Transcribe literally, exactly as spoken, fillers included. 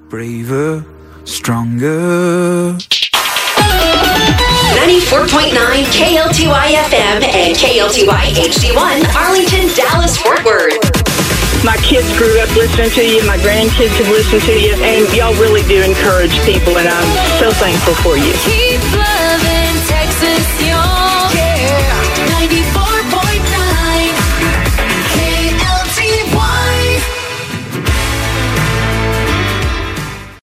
braver, stronger. ninety-four point nine K L T Y F M and K L T Y H D one, Arlington, Dallas, Fort Worth. My kids grew up listening to you, my grandkids have listened to you, and y'all really do encourage people, and I'm so thankful for you. Keep